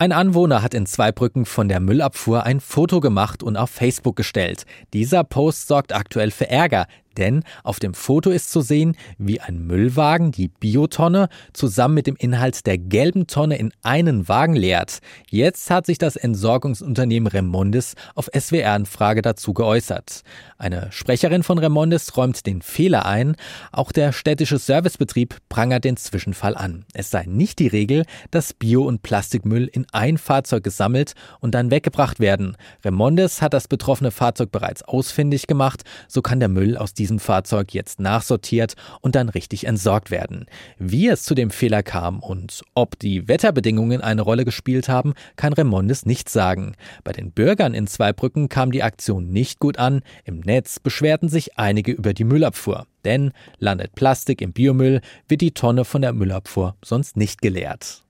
Ein Anwohner hat in Zweibrücken von der Müllabfuhr ein Foto gemacht und auf Facebook gestellt. Dieser Post sorgt aktuell für Ärger, denn auf dem Foto ist zu sehen, wie ein Müllwagen die Biotonne zusammen mit dem Inhalt der gelben Tonne in einen Wagen leert. Jetzt hat sich das Entsorgungsunternehmen Remondis auf SWR-Anfrage dazu geäußert. Eine Sprecherin von Remondis räumt den Fehler ein. Auch der städtische Servicebetrieb prangert den Zwischenfall an. Es sei nicht die Regel, dass Bio- und Plastikmüll in ein Fahrzeug gesammelt und dann weggebracht werden. Remondis hat das betroffene Fahrzeug bereits ausfindig gemacht. So kann der Müll aus diesem Fahrzeug jetzt nachsortiert und dann richtig entsorgt werden. Wie es zu dem Fehler kam und ob die Wetterbedingungen eine Rolle gespielt haben, kann Remondis nicht sagen. Bei den Bürgern in Zweibrücken kam die Aktion nicht gut an. Im Netz beschwerten sich einige über die Müllabfuhr. Denn landet Plastik im Biomüll, wird die Tonne von der Müllabfuhr sonst nicht geleert.